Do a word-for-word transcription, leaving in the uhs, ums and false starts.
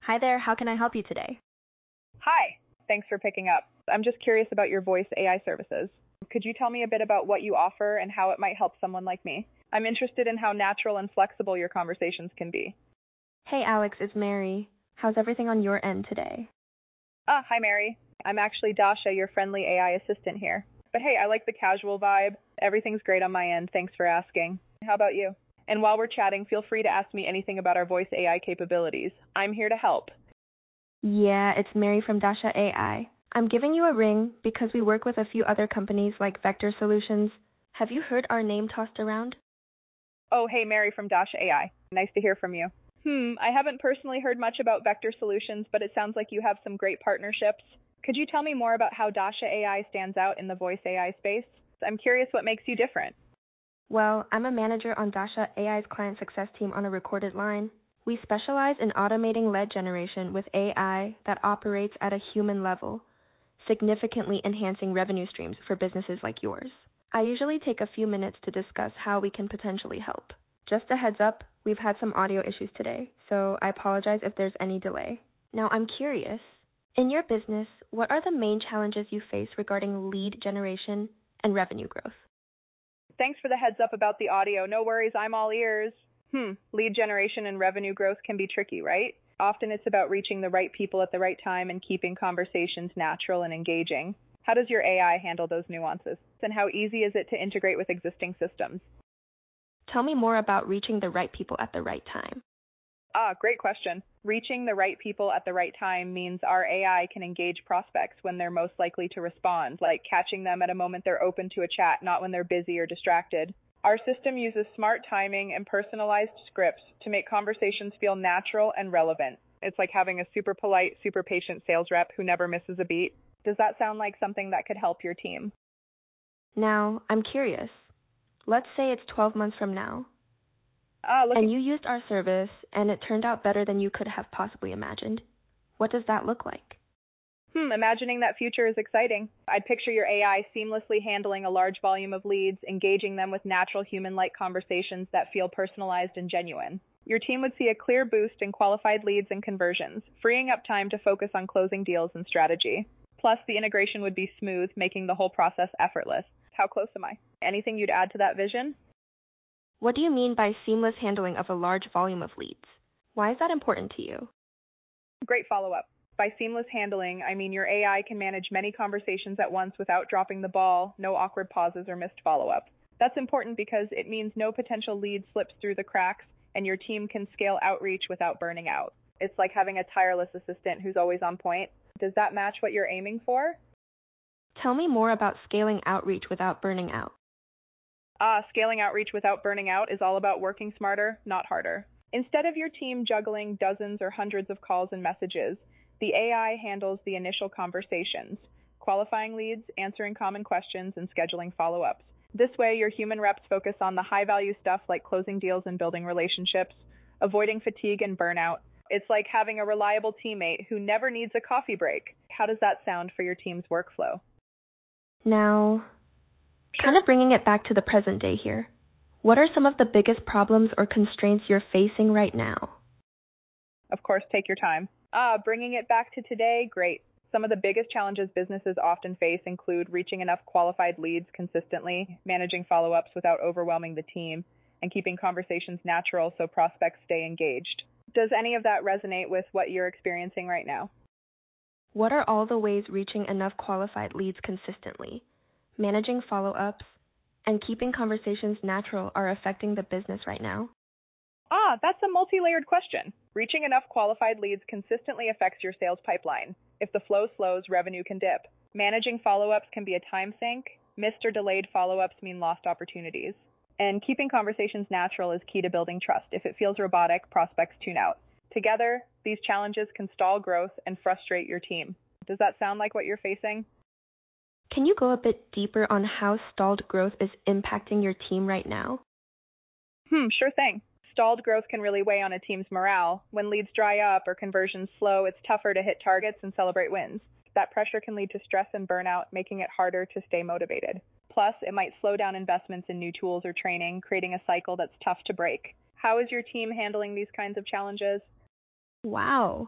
Hi there, how can I help you today? Hi. Thanks for picking up. I'm just curious about your voice A I services. Could you tell me a bit about what you offer and how it might help someone like me? I'm interested in how natural and flexible your conversations can be. Hey Alex, it's Mary. How's everything on your end today? Ah, hi Mary. I'm actually Dasha, your friendly A I assistant here. But hey, I like the casual vibe. Everything's great on my end. Thanks for asking. How about you? And while we're chatting, feel free to ask me anything about our voice A I capabilities. I'm here to help. Yeah, it's Mary from Dasha A I. I'm giving you a ring because we work with a few other companies like Vector Solutions. Have you heard our name tossed around? Oh, hey Mary from Dasha A I. Nice to hear from you. Hmm, I haven't personally heard much about Vector Solutions, but it sounds like you have some great partnerships. Could you tell me more about how Dasha A I stands out in the voice A I space? I'm curious what makes you different. Well, I'm a manager on Dasha A I's client success team on a recorded line. We specialize in automating lead generation with A I that operates at a human level, significantly enhancing revenue streams for businesses like yours. I usually take a few minutes to discuss how we can potentially help. Just a heads up, we've had some audio issues today, so I apologize if there's any delay. Now, I'm curious, in your business, what are the main challenges you face regarding lead generation and revenue growth? Thanks for the heads up about the audio. No worries, I'm all ears. Hmm, lead generation and revenue growth can be tricky, right? Often it's about reaching the right people at the right time and keeping conversations natural and engaging. How does your A I handle those nuances? And how easy is it to integrate with existing systems? Tell me more about reaching the right people at the right time. Ah, great question. Reaching the right people at the right time means our A I can engage prospects when they're most likely to respond, like catching them at a moment they're open to a chat, not when they're busy or distracted. Our system uses smart timing and personalized scripts to make conversations feel natural and relevant. It's like having a super polite, super patient sales rep who never misses a beat. Does that sound like something that could help your team? Now, I'm curious. Let's say it's twelve months from now, Ah, look. and you used our service, and it turned out better than you could have possibly imagined. What does that look like? Hmm, imagining that future is exciting. I'd picture your A I seamlessly handling a large volume of leads, engaging them with natural human-like conversations that feel personalized and genuine. Your team would see a clear boost in qualified leads and conversions, freeing up time to focus on closing deals and strategy. Plus, the integration would be smooth, making the whole process effortless. How close am I? Anything you'd add to that vision? What do you mean by seamless handling of a large volume of leads? Why is that important to you? Great follow-up. By seamless handling, I mean your A I can manage many conversations at once without dropping the ball, no awkward pauses or missed follow-up. That's important because it means no potential lead slips through the cracks and your team can scale outreach without burning out. It's like having a tireless assistant who's always on point. Does that match what you're aiming for? Tell me more about scaling outreach without burning out. Ah, scaling outreach without burning out is all about working smarter, not harder. Instead of your team juggling dozens or hundreds of calls and messages, the A I handles the initial conversations, qualifying leads, answering common questions, and scheduling follow-ups. This way, your human reps focus on the high-value stuff like closing deals and building relationships, avoiding fatigue and burnout. It's like having a reliable teammate who never needs a coffee break. How does that sound for your team's workflow? Now, kind of bringing it back to the present day here. What are some of the biggest problems or constraints you're facing right now? Of course, take your time. Ah, bringing it back to today, great. Some of the biggest challenges businesses often face include reaching enough qualified leads consistently, managing follow-ups without overwhelming the team, and keeping conversations natural so prospects stay engaged. Does any of that resonate with what you're experiencing right now? What are all the ways reaching enough qualified leads consistently, managing follow-ups, and keeping conversations natural are affecting the business right now? Ah, that's a multi-layered question. Reaching enough qualified leads consistently affects your sales pipeline. If the flow slows, revenue can dip. Managing follow-ups can be a time sink. Missed or delayed follow-ups mean lost opportunities. And keeping conversations natural is key to building trust. If it feels robotic, prospects tune out. Together, these challenges can stall growth and frustrate your team. Does that sound like what you're facing? Can you go a bit deeper on how stalled growth is impacting your team right now? Hmm, sure thing. Stalled growth can really weigh on a team's morale. When leads dry up or conversions slow, it's tougher to hit targets and celebrate wins. That pressure can lead to stress and burnout, making it harder to stay motivated. Plus, it might slow down investments in new tools or training, creating a cycle that's tough to break. How is your team handling these kinds of challenges? Wow,